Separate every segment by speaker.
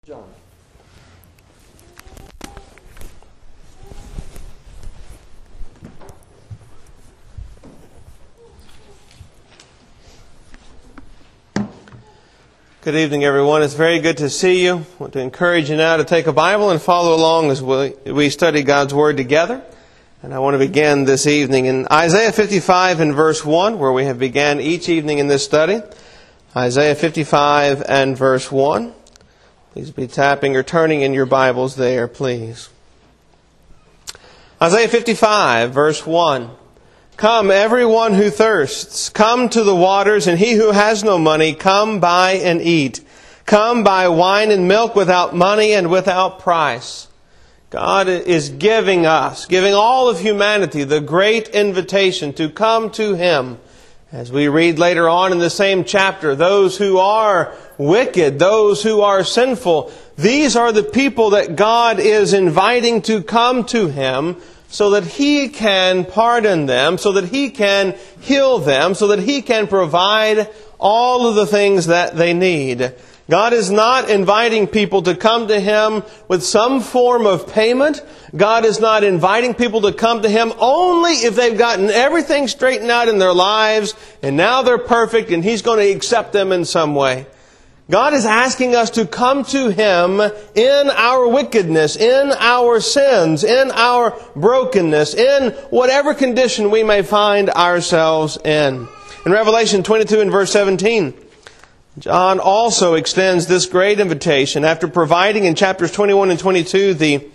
Speaker 1: John.
Speaker 2: Good evening, everyone. It's very good to see you. I want to encourage you now to take a Bible and follow along as we study God's Word together. And I want to begin this evening in Isaiah 55 and verse 1, where we have began each evening in this study. Isaiah 55 and verse 1. Please be tapping or turning in your Bibles there, please. Isaiah 55, verse 1. Come, everyone who thirsts, come to the waters, and he who has no money, come buy and eat. Come buy wine and milk without money and without price. God is giving us, giving all of humanity, the great invitation to come to Him. As we read later on in the same chapter, those who are wicked, those who are sinful, these are the people that God is inviting to come to Him so that He can pardon them, so that He can heal them, so that He can provide all of the things that they need. God is not inviting people to come to Him with some form of payment. God is not inviting people to come to Him only if they've gotten everything straightened out in their lives and now they're perfect and He's going to accept them in some way. God is asking us to come to Him in our wickedness, in our sins, in our brokenness, in whatever condition we may find ourselves in. In Revelation 22 and verse 17, John also extends this great invitation after providing in chapters 21 and 22 the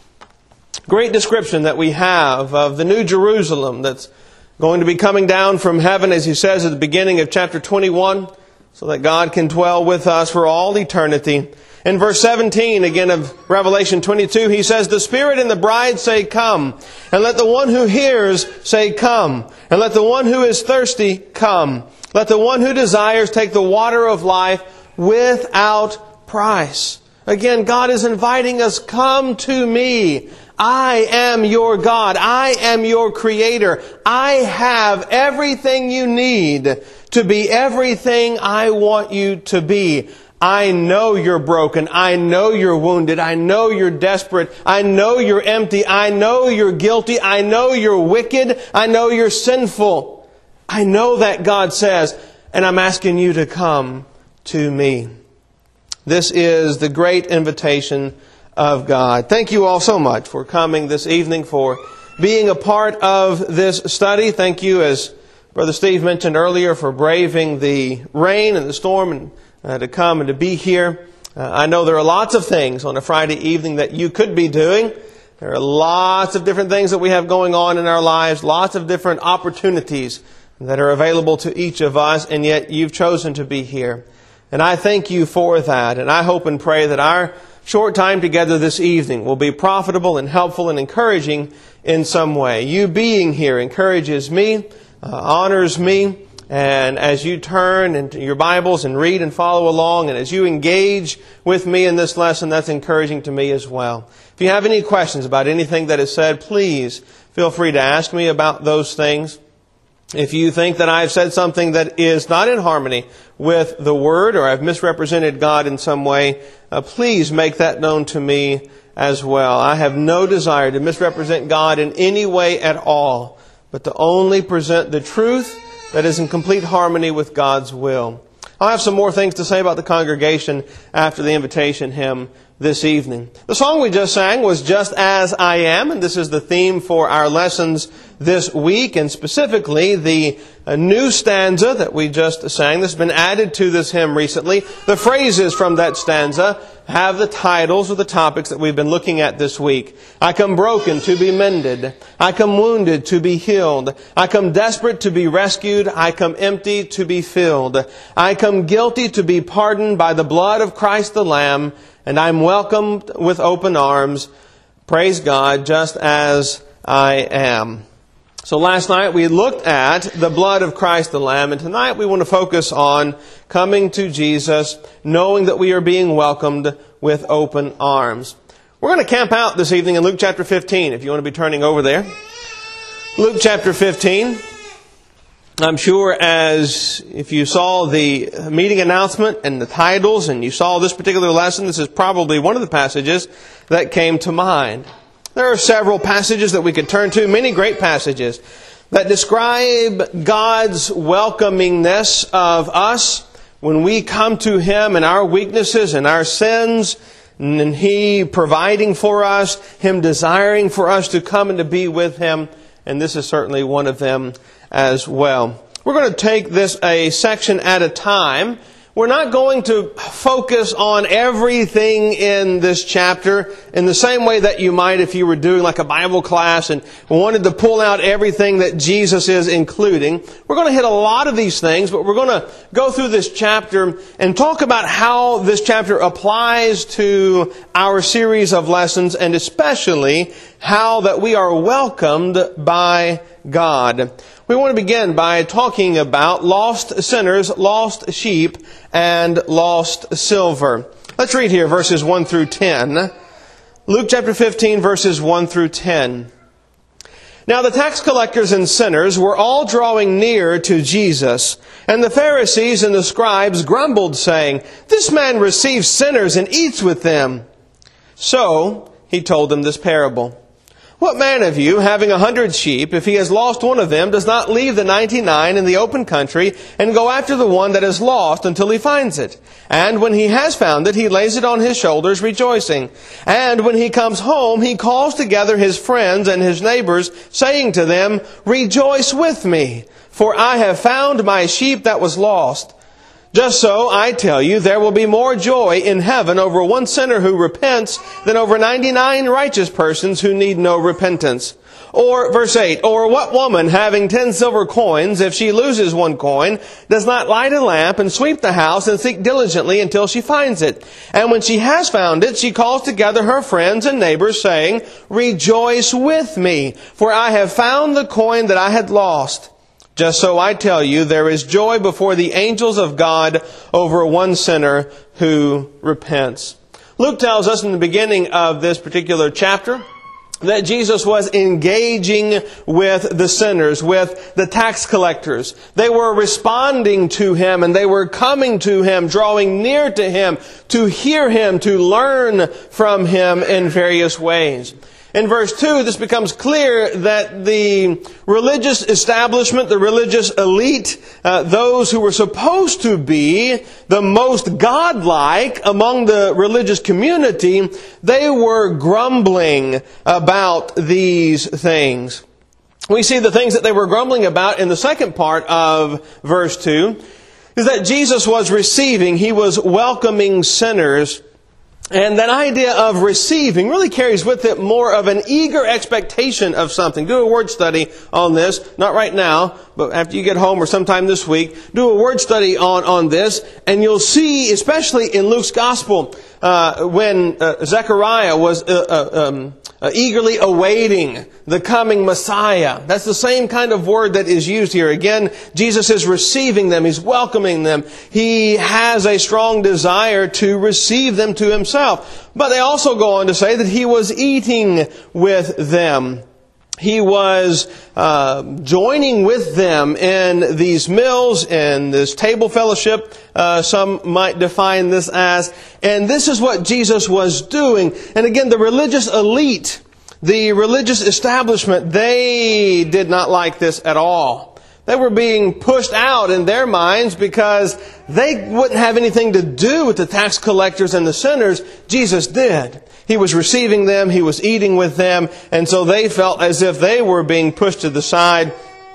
Speaker 2: great description that we have of the New Jerusalem that's going to be coming down from heaven, as he says at the beginning of chapter 21, so that God can dwell with us for all eternity. In verse 17, again of Revelation 22, he says, "The Spirit and the bride say, 'Come.' And let the one who hears say, 'Come.' And let the one who is thirsty come. Let the one who desires take the water of life without price." Again, God is inviting us, come to me. I am your God. I am your Creator. I have everything you need to be everything I want you to be. I know you're broken. I know you're wounded. I know you're desperate. I know you're empty. I know you're guilty. I know you're wicked. I know you're sinful. I know that, God says, and I'm asking you to come to me. This is the great invitation of God. Thank you all so much for coming this evening, for being a part of this study. Thank you, as Brother Steve mentioned earlier, for braving the rain and the storm and to come and to be here. I know there are lots of things on a Friday evening that you could be doing. There are lots of different things that we have going on in our lives, lots of different opportunities that are available to each of us, and yet you've chosen to be here. And I thank you for that, and I hope and pray that our short time together this evening will be profitable and helpful and encouraging in some way. You being here encourages me, honors me, and as you turn into your Bibles and read and follow along, and as you engage with me in this lesson, that's encouraging to me as well. If you have any questions about anything that is said, please feel free to ask me about those things. If you think that I've said something that is not in harmony with the Word, or I've misrepresented God in some way, please make that known to me as well. I have no desire to misrepresent God in any way at all, but to only present the truth that is in complete harmony with God's will. I'll have some more things to say about the congregation after the invitation hymn this evening. The song we just sang was "Just As I Am," and this is the theme for our lessons this week, and specifically the new stanza that we just sang. This has been added to this hymn recently. The phrases from that stanza have the titles of the topics that we've been looking at this week. I come broken to be mended. I come wounded to be healed. I come desperate to be rescued. I come empty to be filled. I come guilty to be pardoned by the blood of Christ the Lamb, and I'm welcomed with open arms. Praise God, just as I am. So last night we looked at the blood of Christ the Lamb, and tonight we want to focus on coming to Jesus, knowing that we are being welcomed with open arms. We're going to camp out this evening in Luke chapter 15, if you want to be turning over there. Luke chapter 15. I'm sure as if you saw the meeting announcement and the titles and you saw this particular lesson, this is probably one of the passages that came to mind. There are several passages that we could turn to, many great passages that describe God's welcomingness of us when we come to Him in our weaknesses and our sins, and He providing for us, Him desiring for us to come and to be with Him. And this is certainly one of them as well. We're going to take this a section at a time. We're not going to focus on everything in this chapter in the same way that you might if you were doing like a Bible class and wanted to pull out everything that Jesus is including. We're going to hit a lot of these things, but we're going to go through this chapter and talk about how this chapter applies to our series of lessons, and especially how that we are welcomed by God. We want to begin by talking about lost sinners, lost sheep, and lost silver. Let's read here verses 1 through 10. Luke chapter 15, verses 1 through 10. Now the tax collectors and sinners were all drawing near to Jesus, and the Pharisees and the scribes grumbled, saying, "This man receives sinners and eats with them." So he told them this parable. "What man of you, having 100 sheep, if he has lost one of them, does not leave the 99 in the open country and go after the one that is lost until he finds it? And when he has found it, he lays it on his shoulders, rejoicing. And when he comes home, he calls together his friends and his neighbors, saying to them, 'Rejoice with me, for I have found my sheep that was lost.' Just so, I tell you, there will be more joy in heaven over one sinner who repents than over 99 righteous persons who need no repentance." Or, verse 8, "Or what woman, having 10 silver coins, if she loses one coin, does not light a lamp and sweep the house and seek diligently until she finds it? And when she has found it, she calls together her friends and neighbors, saying, 'Rejoice with me, for I have found the coin that I had lost.' Just so, I tell you, there is joy before the angels of God over one sinner who repents." Luke tells us in the beginning of this particular chapter that Jesus was engaging with the sinners, with the tax collectors. They were responding to Him, and they were coming to Him, drawing near to Him, to hear Him, to learn from Him in various ways. In verse 2, this becomes clear that the religious establishment, the religious elite, those who were supposed to be the most godlike among the religious community, they were grumbling about these things. We see the things that they were grumbling about in the second part of verse 2, is that Jesus was receiving, He was welcoming sinners. And that idea of receiving really carries with it more of an eager expectation of something. Do a word study on this. Not right now, but after you get home or sometime this week. Do a word study on this. And you'll see, especially in Luke's Gospel, when Zechariah was eagerly awaiting the coming Messiah. That's the same kind of word that is used here. Again, Jesus is receiving them. He's welcoming them. He has a strong desire to receive them to Himself. But they also go on to say that He was eating with them. He was joining with them in these meals, in this table fellowship, some might define this as. And this is what Jesus was doing. And again, the religious elite, the religious establishment, they did not like this at all. They were being pushed out in their minds because they wouldn't have anything to do with the tax collectors and the sinners. Jesus did. He was receiving them, He was eating with them, and so they felt as if they were being pushed to the side.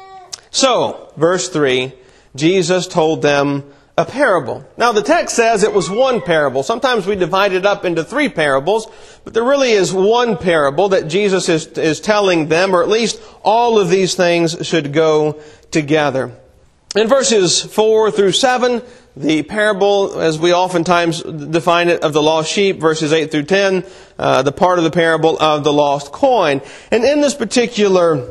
Speaker 2: So, verse 3, Jesus told them a parable. Now the text says it was one parable. Sometimes we divide it up into 3 parables, but there really is one parable that Jesus is telling them, or at least all of these things should go together. In verses 4 through 7, the parable, as we oftentimes define it, of the lost sheep, verses 8 through 10, the part of the parable of the lost coin. And in this particular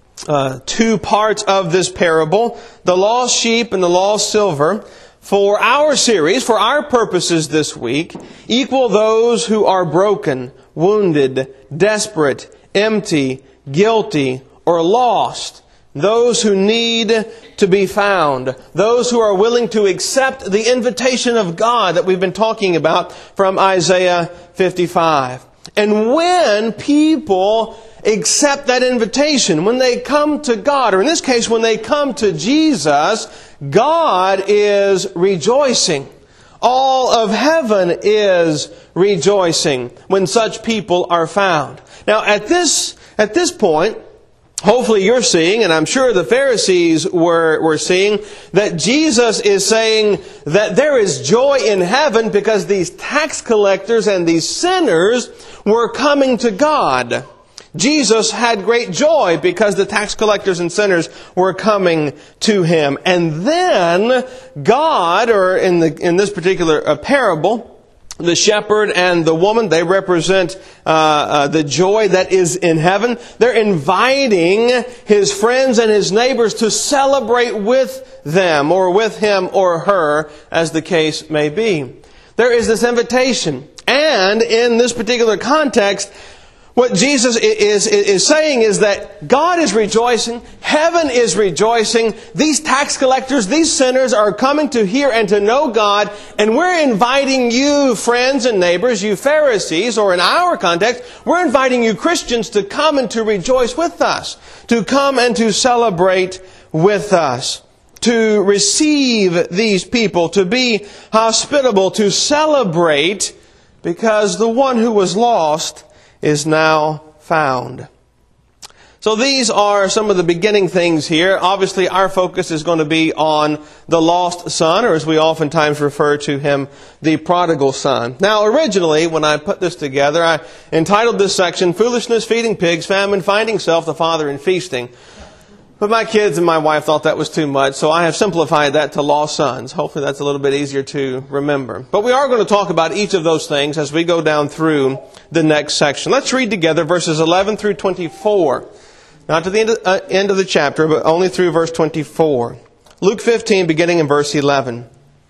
Speaker 2: 2 parts of this parable, the lost sheep and the lost silver, for our series, for our purposes this week, equal those who are broken, wounded, desperate, empty, guilty, or lost, those who need to be found, those who are willing to accept the invitation of God that we've been talking about from Isaiah 55. And when people accept that invitation, when they come to God, or in this case, when they come to Jesus, God is rejoicing. All of heaven is rejoicing when such people are found. Now, at this point, hopefully you're seeing, and I'm sure the Pharisees were seeing, that Jesus is saying that there is joy in heaven because these tax collectors and these sinners were coming to God. Jesus had great joy because the tax collectors and sinners were coming to Him. And then God, or in this particular parable, the shepherd and the woman, they represent the joy that is in heaven. They're inviting His friends and His neighbors to celebrate with them, or with him or her, as the case may be. There is this invitation. And in this particular context, what Jesus is saying is that God is rejoicing, heaven is rejoicing, these tax collectors, these sinners are coming to hear and to know God, and we're inviting you, friends and neighbors, you Pharisees, or in our context, we're inviting you Christians to come and to rejoice with us, to come and to celebrate with us, to receive these people, to be hospitable, to celebrate, because the one who was lost is now found. So these are some of the beginning things here. Obviously, our focus is going to be on the lost son, or as we oftentimes refer to him, the prodigal son. Now, originally, when I put this together, I entitled this section, Foolishness, Feeding Pigs, Famine, Finding Self, the Father, and Feasting. But my kids and my wife thought that was too much, so I have simplified that to lost sons. Hopefully that's a little bit easier to remember. But we are going to talk about each of those things as we go down through the next section. Let's read together verses 11 through 24. Not to the end of the chapter, but only through verse 24. Luke 15, beginning in verse 11.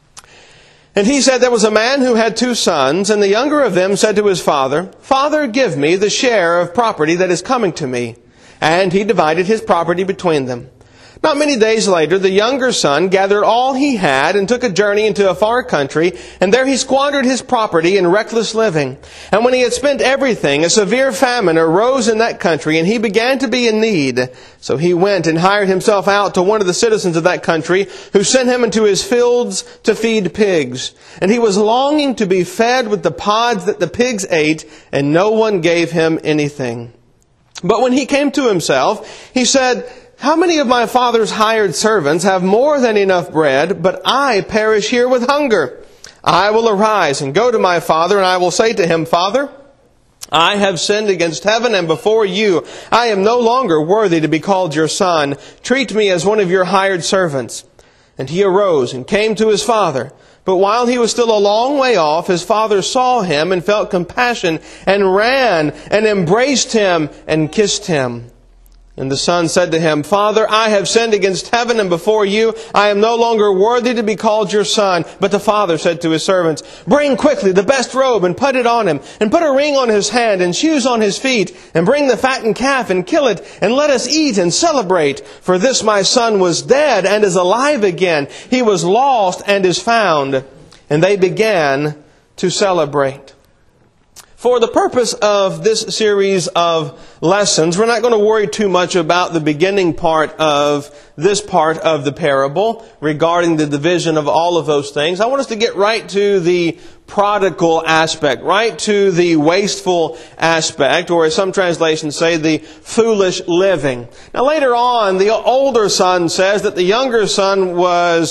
Speaker 2: And he said, there was a man who had 2 sons, and the younger of them said to his father, Father, give me the share of property that is coming to me. And he divided his property between them. Not many days later, the younger son gathered all he had and took a journey into a far country, and there he squandered his property in reckless living. And when he had spent everything, a severe famine arose in that country, and he began to be in need. So he went and hired himself out to one of the citizens of that country, who sent him into his fields to feed pigs. And he was longing to be fed with the pods that the pigs ate, and no one gave him anything. But when he came to himself, he said, how many of my father's hired servants have more than enough bread, but I perish here with hunger? I will arise and go to my father, and I will say to him, Father, I have sinned against heaven and before you. I am no longer worthy to be called your son. Treat me as one of your hired servants. And he arose and came to his father. But while he was still a long way off, his father saw him and felt compassion and ran and embraced him and kissed him. And the son said to him, Father, I have sinned against heaven and before you. I am no longer worthy to be called your son. But the father said to his servants, bring quickly the best robe and put it on him, and put a ring on his hand and shoes on his feet, and bring the fattened calf and kill it, and let us eat and celebrate. For this my son was dead and is alive again. He was lost and is found. And they began to celebrate. For the purpose of this series of lessons, we're not going to worry too much about the beginning part of this part of the parable regarding the division of all of those things. I want us to get right to the prodigal aspect, right to the wasteful aspect, or as some translations say, the foolish living. Now later on, the older son says that the younger son was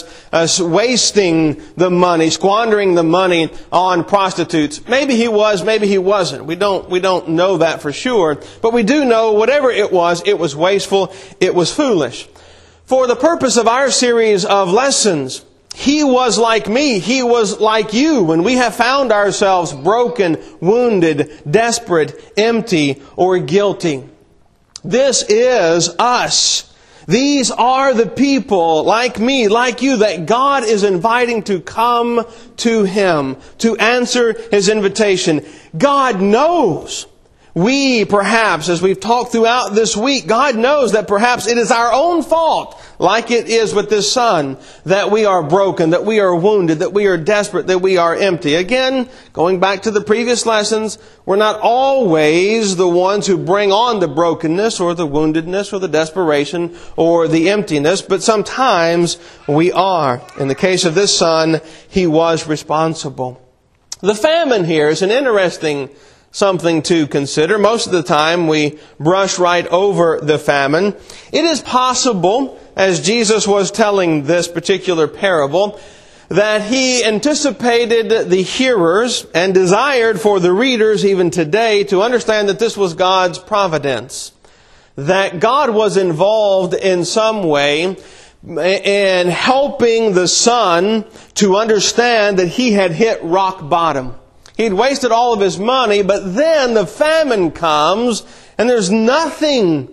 Speaker 2: wasting the money, squandering the money on prostitutes. Maybe he was, maybe he wasn't. We don't know that for sure. But we do know whatever it was wasteful, it was foolish. For the purpose of our series of lessons, he was like me. He was like you when we have found ourselves broken, wounded, desperate, empty, or guilty. This is us. These are the people like me, like you, that God is inviting to come to Him, to answer His invitation. God knows we perhaps, as we've talked throughout this week, God knows that perhaps it is our own fault, like it is with this son, that we are broken, that we are wounded, that we are desperate, that we are empty. Again, going back to the previous lessons, we're not always the ones who bring on the brokenness or the woundedness or the desperation or the emptiness, but sometimes we are. In the case of this son, he was responsible. The famine here is an interesting something to consider. Most of the time we brush right over the famine. It is possible, as Jesus was telling this particular parable, that he anticipated the hearers and desired for the readers even today to understand that this was God's providence. That God was involved in some way in helping the son to understand that he had hit rock bottom. He'd wasted all of his money, but then the famine comes and there's nothing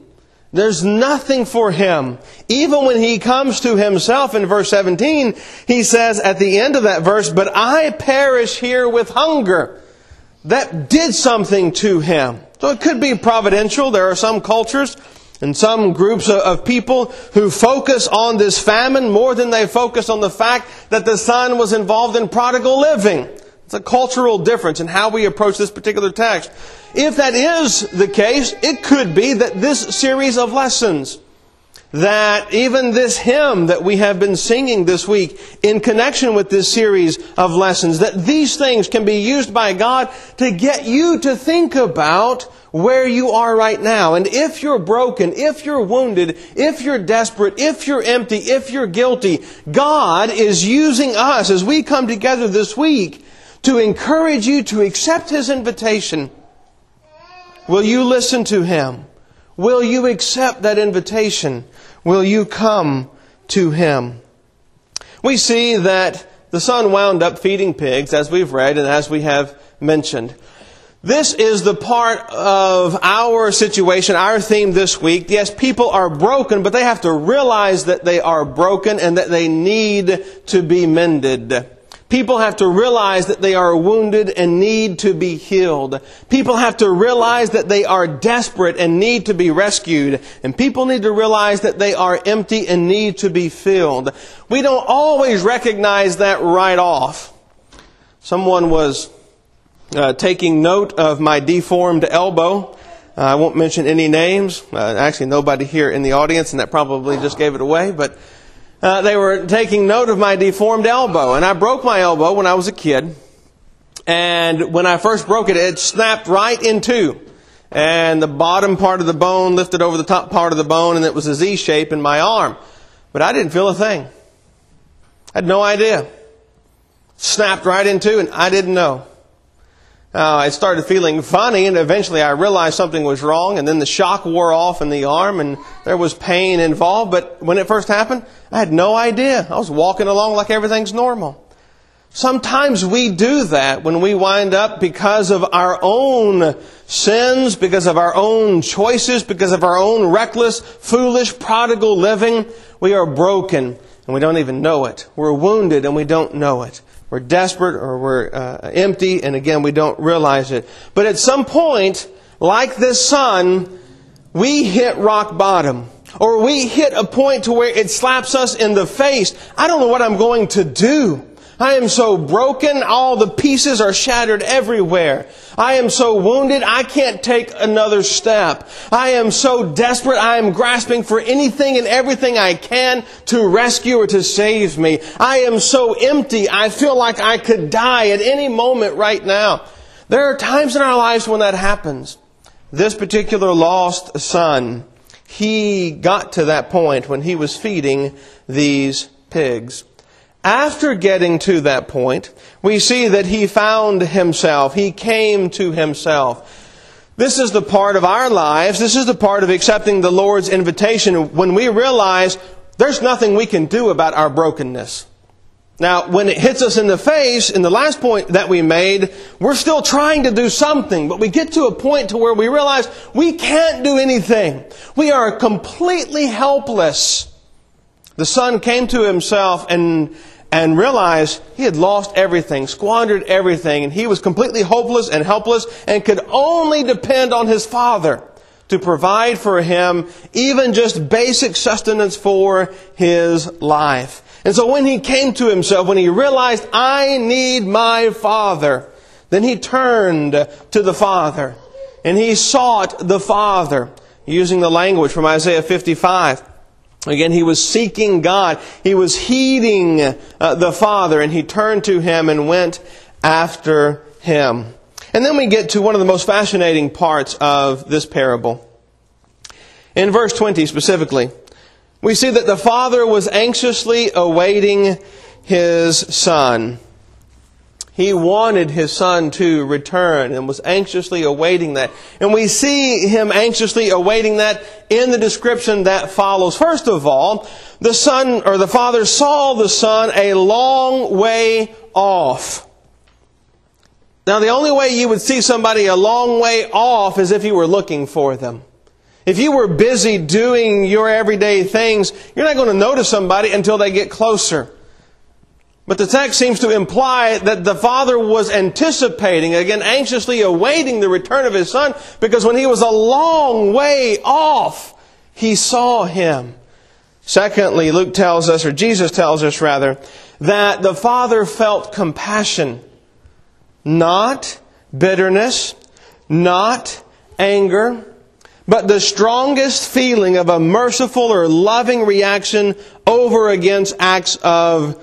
Speaker 2: for him. Even when he comes to himself in verse 17, he says at the end of that verse, "But I perish here with hunger." That did something to him. So it could be providential. There are some cultures and some groups of people who focus on this famine more than they focus on the fact that the son was involved in prodigal living. It's a cultural difference in how we approach this particular text. If that is the case, it could be that this series of lessons, that even this hymn that we have been singing this week in connection with this series of lessons, that these things can be used by God to get you to think about where you are right now. And if you're broken, if you're wounded, if you're desperate, if you're empty, if you're guilty, God is using us as we come together this week to encourage you to accept His invitation. Will you listen to Him? Will you accept that invitation? Will you come to Him? We see that the son wound up feeding pigs, as we've read and as we have mentioned. This is the part of our situation, our theme this week. Yes, people are broken, but they have to realize that they are broken and that they need to be mended. People have to realize that they are wounded and need to be healed. People have to realize that they are desperate and need to be rescued. And people need to realize that they are empty and need to be filled. We don't always recognize that right off. Someone was taking note of my deformed elbow. I won't mention any names. Actually, nobody here in the audience, and that probably just gave it away. But they were taking note of my deformed elbow. And I broke my elbow when I was a kid. And when I first broke it, it snapped right in two. And the bottom part of the bone lifted over the top part of the bone, and it was a Z shape in my arm. But I didn't feel a thing. I had no idea. Snapped right in two, and I didn't know. I started feeling funny, and eventually I realized something was wrong, and then the shock wore off in the arm, and there was pain involved. But when it first happened, I had no idea. I was walking along like everything's normal. Sometimes we do that when we wind up, because of our own sins, because of our own choices, because of our own reckless, foolish, prodigal living, we are broken and we don't even know it. We're wounded and we don't know it. We're desperate or we're empty, and again, we don't realize it. But at some point, like this son, we hit rock bottom. Or we hit a point to where it slaps us in the face. I don't know what I'm going to do. I am so broken, all the pieces are shattered everywhere. I am so wounded, I can't take another step. I am so desperate, I am grasping for anything and everything I can to rescue or to save me. I am so empty, I feel like I could die at any moment right now. There are times in our lives when that happens. This particular lost son, he got to that point when he was feeding these pigs. After getting to that point, we see that he found himself. He came to himself. This is the part of our lives. This is the part of accepting the Lord's invitation when we realize there's nothing we can do about our brokenness. Now, when it hits us in the face, in the last point that we made, we're still trying to do something, but we get to a point to where we realize we can't do anything. We are completely helpless. The son came to himself, and and realized he had lost everything, squandered everything, and he was completely hopeless and helpless and could only depend on his father to provide for him even just basic sustenance for his life. And so when he came to himself, when he realized, I need my father, then he turned to the Father and he sought the Father, using the language from Isaiah 55. Again, he was seeking God. He was heeding the Father, and he turned to him and went after him. And then we get to one of the most fascinating parts of this parable. In verse 20 specifically, we see that the Father was anxiously awaiting his Son. He wanted his Son to return and was anxiously awaiting that. And we see him anxiously awaiting that in the description that follows. First of all, the Son, or the Father, saw the Son a long way off. Now, the only way you would see somebody a long way off is if you were looking for them. If you were busy doing your everyday things, you're not going to notice somebody until they get closer. But the text seems to imply that the Father was anticipating, again, anxiously awaiting the return of his Son, because when he was a long way off, he saw him. Secondly, Luke tells us, or Jesus tells us rather, that the Father felt compassion, not bitterness, not anger, but the strongest feeling of a merciful or loving reaction over against acts of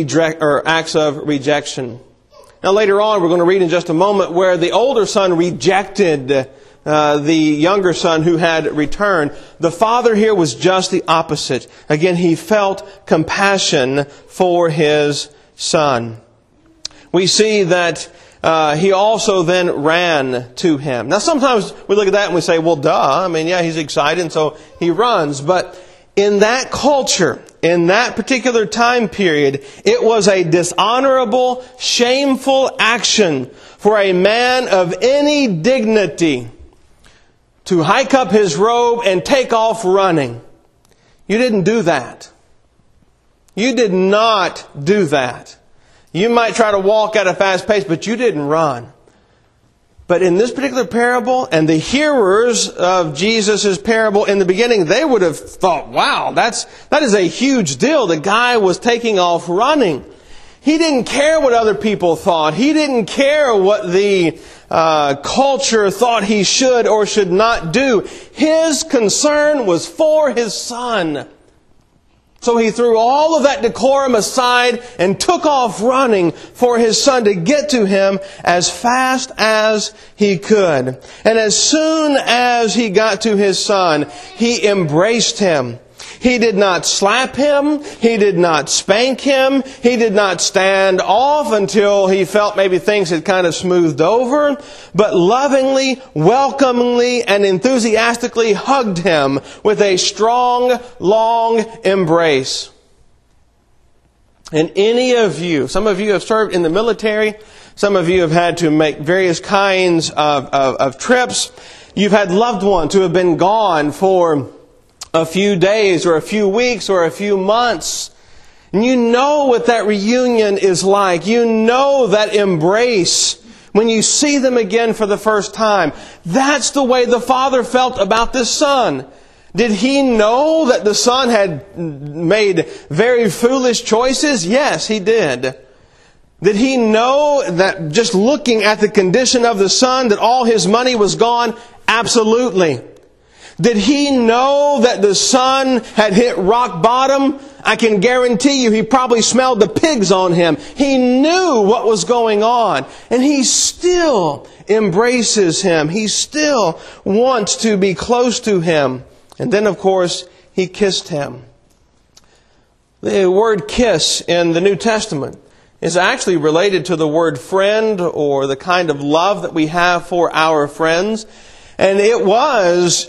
Speaker 2: rejection. Now later on, we're going to read in just a moment where the older son rejected the younger son who had returned. The Father here was just the opposite. Again, he felt compassion for his Son. We see that he also then ran to him. Now sometimes we look at that and we say, well, duh. I mean, yeah, he's excited, and so he runs. But in that culture, in that particular time period, it was a dishonorable, shameful action for a man of any dignity to hike up his robe and take off running. You didn't do that. You did not do that. You might try to walk at a fast pace, but you didn't run. But in this particular parable, and the hearers of Jesus' parable in the beginning, they would have thought, wow, that is a huge deal. The guy was taking off running. He didn't care what other people thought. He didn't care what the culture thought he should or should not do. His concern was for his Son. So he threw all of that decorum aside and took off running for his Son to get to him as fast as he could. And as soon as he got to his Son, he embraced him. He did not slap him. He did not spank him. He did not stand off until he felt maybe things had kind of smoothed over, but lovingly, welcomingly, and enthusiastically hugged him with a strong, long embrace. And any of you, some of you have served in the military, some of you have had to make various kinds of trips. You've had loved ones who have been gone for a few days or a few weeks or a few months. And you know what that reunion is like. You know that embrace when you see them again for the first time. That's the way the Father felt about this Son. Did he know that the Son had made very foolish choices? Yes, he did. Did he know that just looking at the condition of the Son that all his money was gone? Absolutely. Did he know that the Son had hit rock bottom? I can guarantee you he probably smelled the pigs on him. He knew what was going on. And he still embraces him. He still wants to be close to him. And then, of course, he kissed him. The word kiss in the New Testament is actually related to the word friend, or the kind of love that we have for our friends. And it was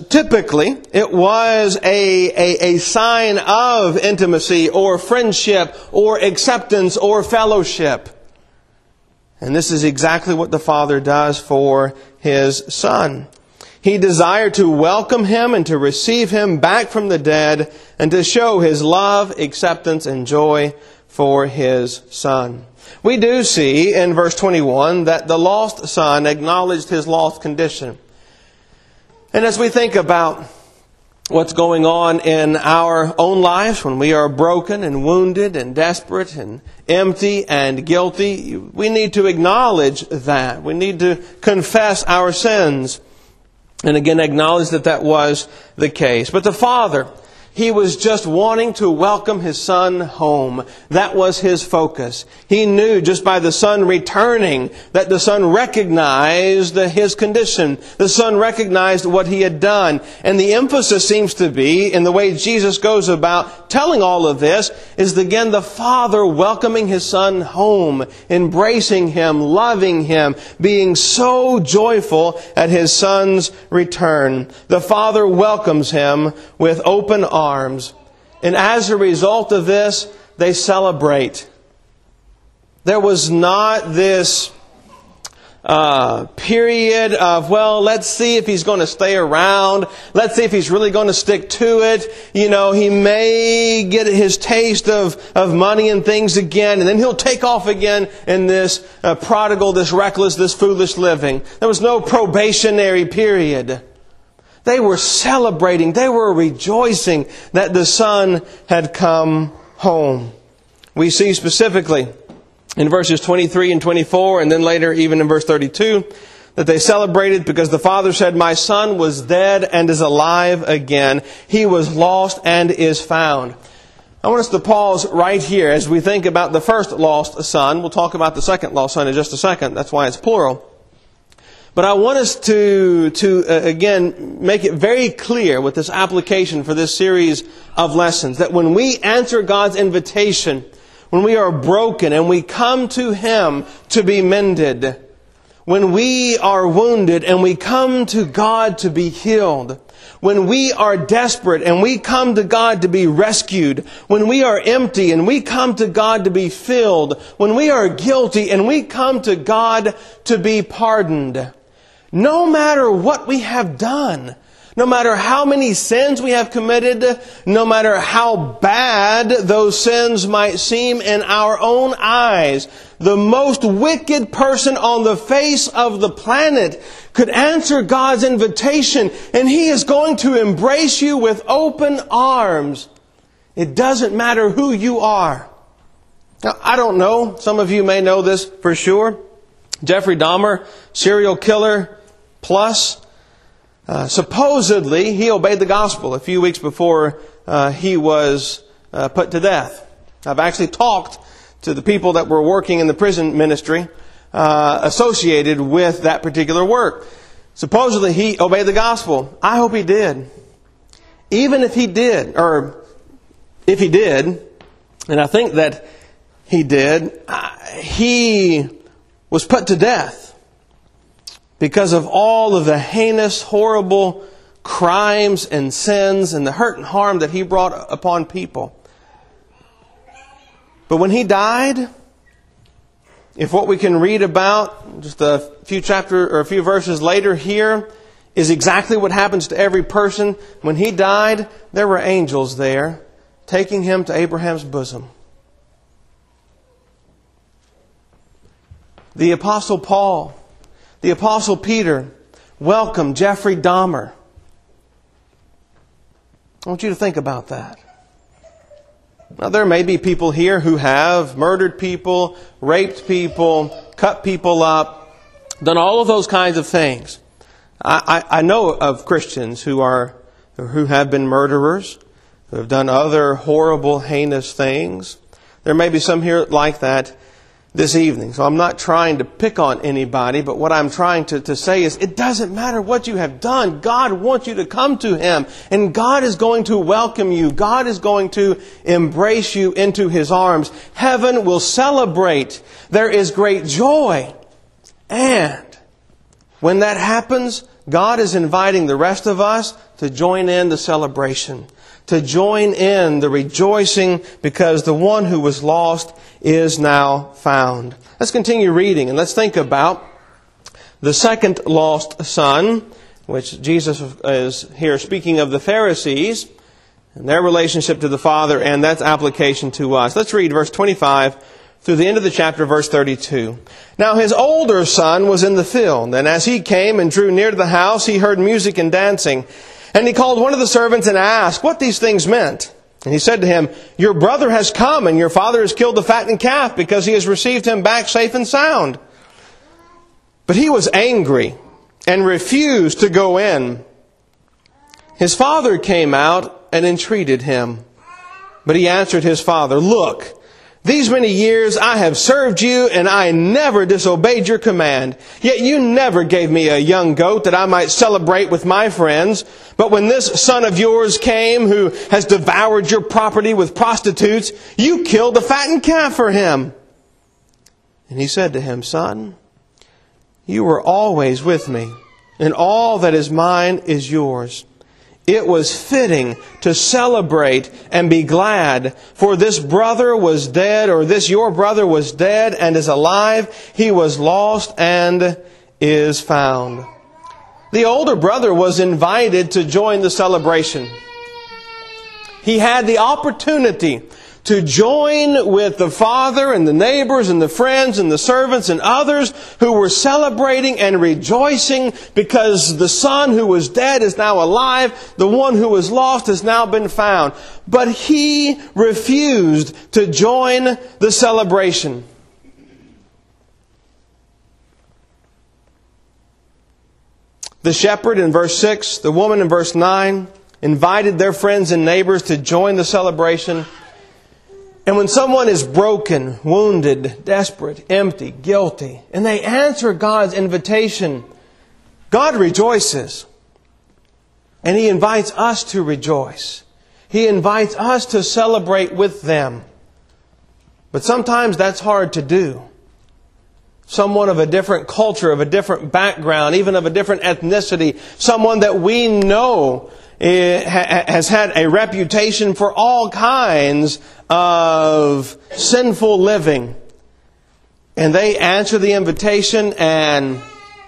Speaker 2: a sign of intimacy or friendship or acceptance or fellowship. And this is exactly what the Father does for his Son. He desired to welcome him and to receive him back from the dead and to show his love, acceptance, and joy for his son. We do see in verse 21 that the lost son acknowledged his lost condition. And as we think about what's going on in our own lives when we are broken and wounded and desperate and empty and guilty, we need to acknowledge that. We need to confess our sins and again acknowledge that that was the case. But the Father, He was just wanting to welcome His Son home. That was His focus. He knew just by the Son returning that the Son recognized His condition. The Son recognized what He had done. And the emphasis seems to be, in the way Jesus goes about telling all of this, is again the Father welcoming His Son home, embracing Him, loving Him, being so joyful at His Son's return. The Father welcomes Him with open arms. And as a result of this, they celebrate. There was not this period of, well, let's see if he's going to stay around. Let's see if he's really going to stick to it. You know, he may get his taste of money and things again, and then he'll take off again in this prodigal, this reckless, this foolish living. There was no probationary period. They were celebrating, they were rejoicing that the Son had come home. We see specifically in verses 23 and 24, and then later even in verse 32, that they celebrated because the Father said, "My Son was dead and is alive again. He was lost and is found." I want us to pause right here as we think about the first lost son. We'll talk about the second lost son in just a second. That's why it's plural. But I want us to again, make it very clear with this application for this series of lessons, that when we answer God's invitation, when we are broken and we come to Him to be mended, when we are wounded and we come to God to be healed, when we are desperate and we come to God to be rescued, when we are empty and we come to God to be filled, when we are guilty and we come to God to be pardoned, no matter what we have done, no matter how many sins we have committed, no matter how bad those sins might seem in our own eyes, the most wicked person on the face of the planet could answer God's invitation, and He is going to embrace you with open arms. It doesn't matter who you are. Now, I don't know. Some of you may know this for sure. Jeffrey Dahmer, serial killer plus. Supposedly, he obeyed the gospel a few weeks before he was put to death. I've actually talked to the people that were working in the prison ministry associated with that particular work. Supposedly, he obeyed the gospel. I hope he did. Even if he did, or if he did, and I think that he did, he was put to death because of all of the heinous, horrible crimes and sins and the hurt and harm that he brought upon people. But when he died, if what we can read about just a few chapters or a few verses later here is exactly what happens to every person, when he died, there were angels there taking him to Abraham's bosom. The Apostle Paul, the Apostle Peter welcomed Jeffrey Dahmer. I want you to think about that. Now, there may be people here who have murdered people, raped people, cut people up, done all of those kinds of things. I know of Christians who have been murderers, who have done other horrible, heinous things. There may be some here like that this evening. So I'm not trying to pick on anybody, but what I'm trying to say is it doesn't matter what you have done. God wants you to come to Him, and God is going to welcome you. God is going to embrace you into His arms. Heaven will celebrate. There is great joy. And when that happens, God is inviting the rest of us to join in the celebration, to join in the rejoicing, because the one who was lost is now found. Let's continue reading and let's think about the second lost son, which Jesus is here speaking of the Pharisees. and their relationship to the Father, and that's application to us. Let's read verse 25 through the end of the chapter, verse 32. Now his older son was in the field, and as he came and drew near to the house, he heard music and dancing. And he called one of the servants and asked what these things meant. And he said to him, your brother has come, and your father has killed the fattened calf, because he has received him back safe and sound. But he was angry and refused to go in. His father came out and entreated him. But he answered his father, look, these many years I have served you, and I never disobeyed your command. Yet you never gave me a young goat that I might celebrate with my friends. But when this son of yours came, who has devoured your property with prostitutes, you killed the fattened calf for him. And he said to him, son, you were always with me, and all that is mine is yours. It was fitting to celebrate and be glad, for this brother was dead, or this your brother was dead and is alive. He was lost and is found. The older brother was invited to join the celebration. He had the opportunity to join with the father and the neighbors and the friends and the servants and others who were celebrating and rejoicing because the son who was dead is now alive. The one who was lost has now been found. But he refused to join the celebration. The shepherd in verse 6, the woman in verse 9, invited their friends and neighbors to join the celebration. And when someone is broken, wounded, desperate, empty, guilty, and they answer God's invitation, God rejoices. And He invites us to rejoice. He invites us to celebrate with them. But sometimes that's hard to do. Someone of a different culture, of a different background, even of a different ethnicity, someone that we know has had a reputation for all kinds of sinful living. And they answer the invitation, and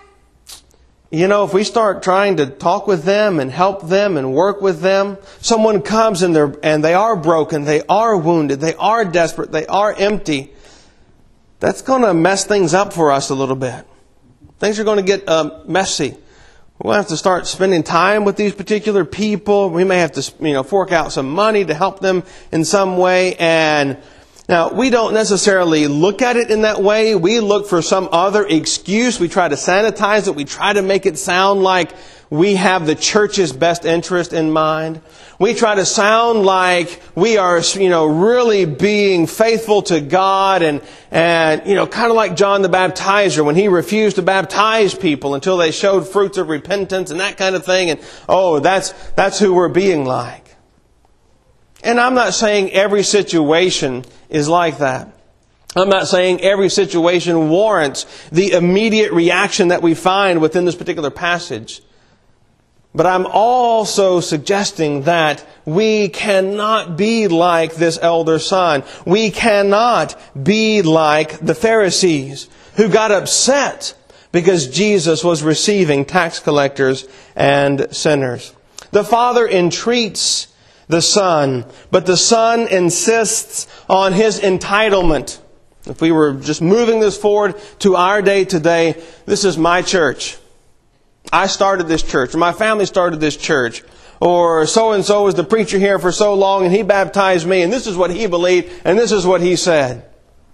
Speaker 2: if we start trying to talk with them and help them and work with them, someone comes and they are broken, they are wounded, they are desperate, they are empty. That's going to mess things up for us a little bit. Things are going to get messy. We'll have to start spending time with these particular people. We may have to, fork out some money to help them in some way. And now, we don't necessarily look at it in that way. We look for some other excuse. We try to sanitize it. We try to make it sound like we have the church's best interest in mind. We try to sound like we are, really being faithful to God and kind of like John the Baptizer when he refused to baptize people until they showed fruits of repentance and that kind of thing. And that's who we're being like. And I'm not saying every situation is like that. I'm not saying every situation warrants the immediate reaction that we find within this particular passage. But I'm also suggesting that we cannot be like this elder son. We cannot be like the Pharisees who got upset because Jesus was receiving tax collectors and sinners. The father entreats the son, but the son insists on his entitlement. If we were just moving this forward to our day today, this is my church. I started this church, or my family started this church, or so-and-so was the preacher here for so long, and he baptized me, and this is what he believed, and this is what he said.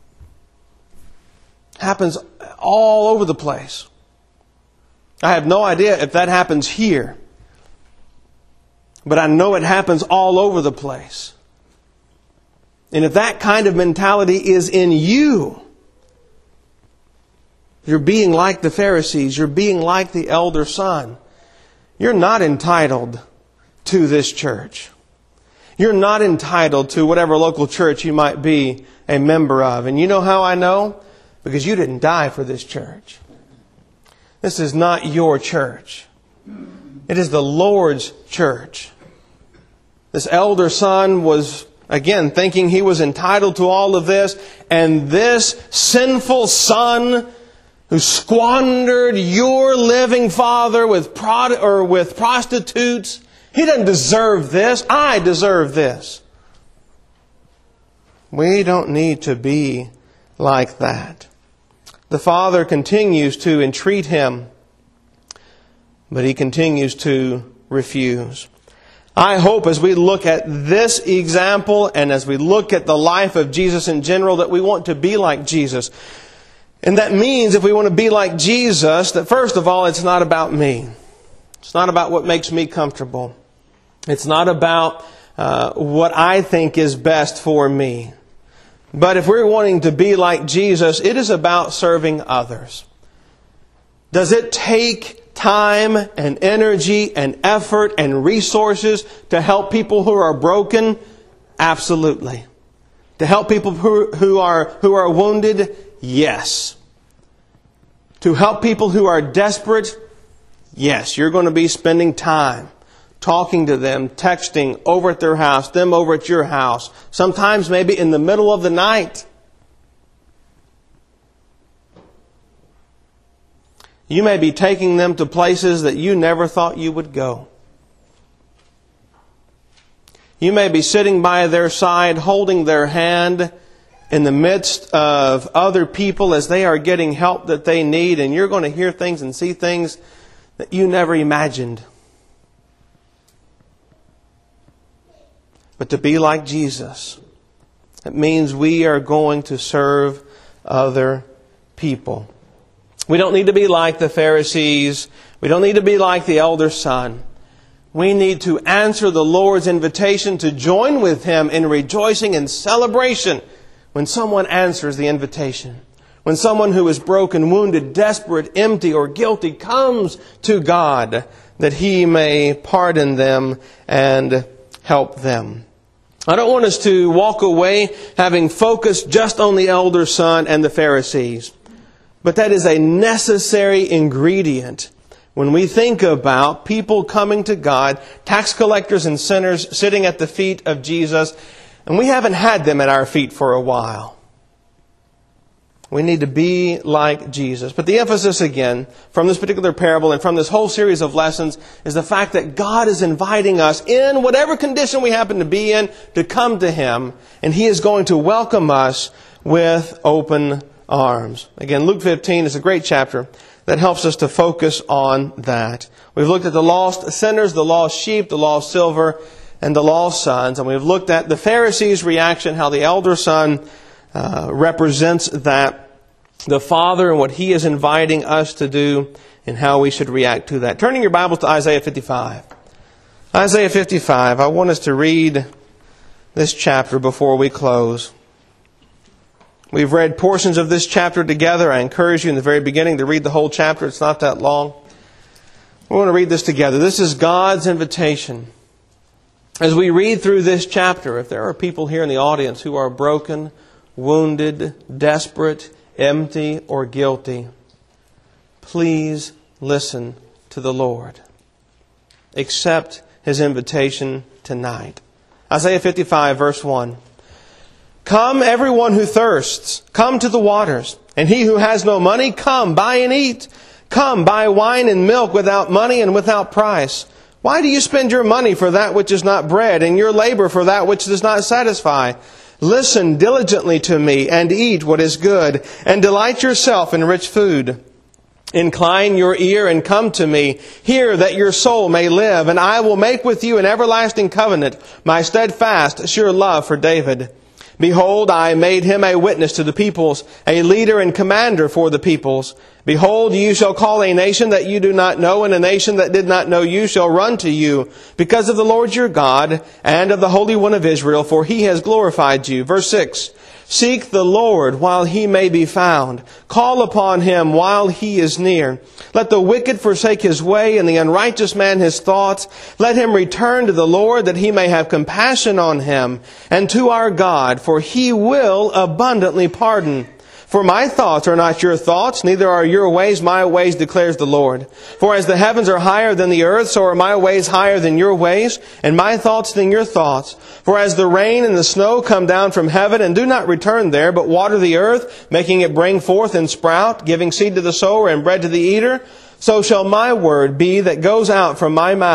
Speaker 2: Happens all over the place. I have no idea if that happens here, but I know it happens all over the place. And if that kind of mentality is in you, you're being like the Pharisees. You're being like the elder son. You're not entitled to this church. You're not entitled to whatever local church you might be a member of. And you know how I know? Because you didn't die for this church. This is not your church. It is the Lord's church. This elder son was, again, thinking he was entitled to all of this. And this sinful son who squandered your living father with prostitutes He doesn't deserve this. I deserve this. We don't need to be like that. The Father continues to entreat him, but he continues to refuse. I hope as we look at this example and as we look at the life of Jesus in general that we want to be like Jesus. And that means if we want to be like Jesus, that first of all, it's not about me. It's not about what makes me comfortable. It's not about what I think is best for me. But if we're wanting to be like Jesus, it is about serving others. Does it take time and energy and effort and resources to help people who are broken? Absolutely. To help people who are wounded? Yes. To help people who are desperate? Yes. You're going to be spending time talking to them, texting over at their house, them over at your house, sometimes maybe in the middle of the night. You may be taking them to places that you never thought you would go. You may be sitting by their side, holding their hand in the midst of other people as they are getting help that they need, and you're going to hear things and see things that you never imagined. But to be like Jesus, it means we are going to serve other people. We don't need to be like the Pharisees. We don't need to be like the elder son. We need to answer the Lord's invitation to join with Him in rejoicing and celebration when someone answers the invitation. When someone who is broken, wounded, desperate, empty, or guilty comes to God that He may pardon them and help them. I don't want us to walk away having focused just on the elder son and the Pharisees. But that is a necessary ingredient when we think about people coming to God, tax collectors and sinners sitting at the feet of Jesus, and we haven't had them at our feet for a while. We need to be like Jesus. But the emphasis again from this particular parable and from this whole series of lessons is the fact that God is inviting us in whatever condition we happen to be in to come to Him, and He is going to welcome us with open arms. Again, Luke 15 is a great chapter that helps us to focus on that. We've looked at the lost sinners, the lost sheep, the lost silver, and the lost sons. And we've looked at the Pharisees' reaction, how the elder son represents that, the Father and what He is inviting us to do, and how we should react to that. Turning your Bibles to Isaiah 55. Isaiah 55. I want us to read this chapter before we close. We've read portions of this chapter together. I encourage you in the very beginning to read the whole chapter. It's not that long. We want to read this together. This is God's invitation. As we read through this chapter, if there are people here in the audience who are broken, wounded, desperate, empty, or guilty, please listen to the Lord. Accept His invitation tonight. Isaiah 55, verse 1. Come, everyone who thirsts, come to the waters. And he who has no money, come, buy and eat. Come, buy wine and milk without money and without price. Why do you spend your money for that which is not bread, and your labor for that which does not satisfy? Listen diligently to me, and eat what is good, and delight yourself in rich food. Incline your ear and come to me. Hear that your soul may live, and I will make with you an everlasting covenant, my steadfast, sure love for David. Behold, I made him a witness to the peoples, a leader and commander for the peoples. Behold, you shall call a nation that you do not know, and a nation that did not know you shall run to you, because of the Lord your God, and of the Holy One of Israel, for He has glorified you. Verse 6. Seek the Lord while He may be found. Call upon Him while He is near. Let the wicked forsake his way, and the unrighteous man his thoughts. Let him return to the Lord, that He may have compassion on him, and to our God, for He will abundantly pardon. For my thoughts are not your thoughts, neither are your ways my ways, declares the Lord. For as the heavens are higher than the earth, so are my ways higher than your ways, and my thoughts than your thoughts. For as the rain and the snow come down from heaven, and do not return there, but water the earth, making it bring forth and sprout, giving seed to the sower and bread to the eater, so shall my word be that goes out from my mouth.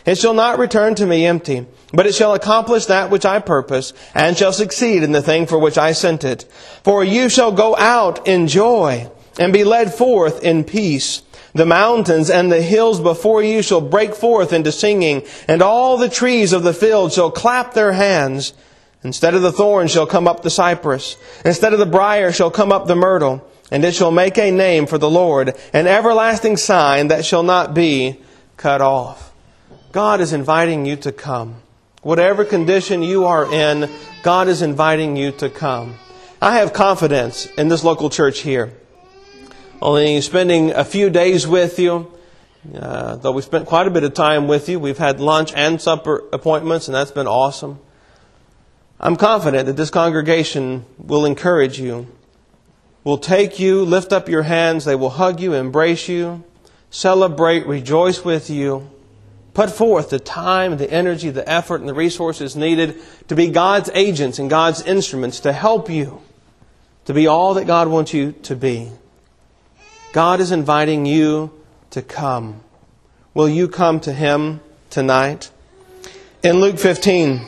Speaker 2: It shall not return to me empty, but it shall accomplish that which I purpose, and shall succeed in the thing for which I sent it. For you shall go out in joy, and be led forth in peace. The mountains and the hills before you shall break forth into singing, and all the trees of the field shall clap their hands. Instead of the thorn shall come up the cypress, instead of the briar shall come up the myrtle, and it shall make a name for the Lord, an everlasting sign that shall not be cut off. God is inviting you to come. Whatever condition you are in, God is inviting you to come. I have confidence in this local church here. Only spending a few days with you, though we spent quite a bit of time with you. We've had lunch and supper appointments, and that's been awesome. I'm confident that this congregation will encourage you, will take you, lift up your hands. They will hug you, embrace you, celebrate, rejoice with you. Put forth the time, the energy, the effort, and the resources needed to be God's agents and God's instruments to help you to be all that God wants you to be. God is inviting you to come. Will you come to Him tonight? In Luke 15,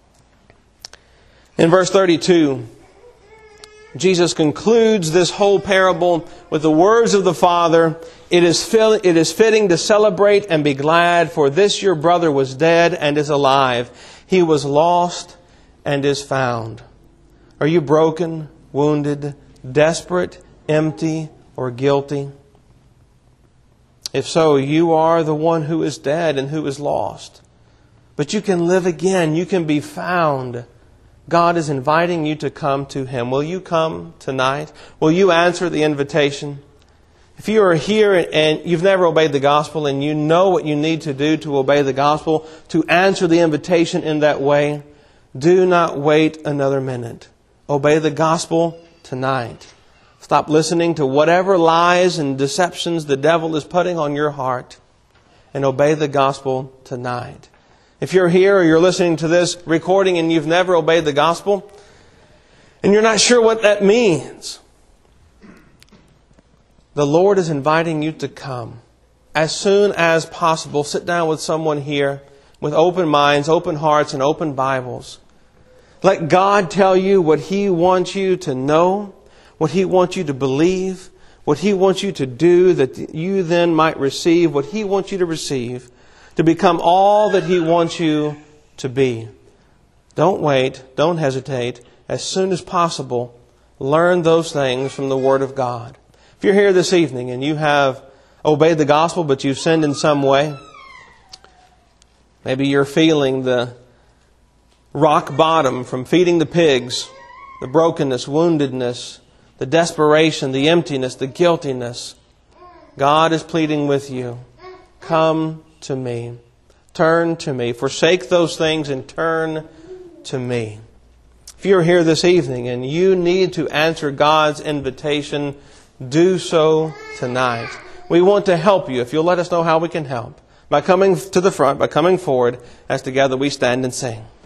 Speaker 2: in verse 32, Jesus concludes this whole parable with the words of the Father. It is fitting to celebrate and be glad, for this your brother was dead and is alive. He was lost and is found. Are you broken, wounded, desperate, empty, or guilty? If so, you are the one who is dead and who is lost. But you can live again. You can be found. God is inviting you to come to Him. Will you come tonight? Will you answer the invitation? If you are here and you've never obeyed the gospel and you know what you need to do to obey the gospel, to answer the invitation in that way, do not wait another minute. Obey the gospel tonight. Stop listening to whatever lies and deceptions the devil is putting on your heart, and obey the gospel tonight. If you're here or you're listening to this recording and you've never obeyed the gospel, and you're not sure what that means, the Lord is inviting you to come. As soon as possible, sit down with someone here with open minds, open hearts, and open Bibles. Let God tell you what He wants you to know, what He wants you to believe, what He wants you to do that you then might receive what He wants you to receive, to become all that He wants you to be. Don't wait. Don't hesitate. As soon as possible, learn those things from the Word of God. If you're here this evening and you have obeyed the gospel but you've sinned in some way, maybe you're feeling the rock bottom from feeding the pigs, the brokenness, woundedness, the desperation, the emptiness, the guiltiness. God is pleading with you. Come to me. Turn to me. Forsake those things and turn to me. If you're here this evening and you need to answer God's invitation, do so tonight. We want to help you. If you'll let us know how we can help, by coming to the front, by coming forward, as together we stand and sing.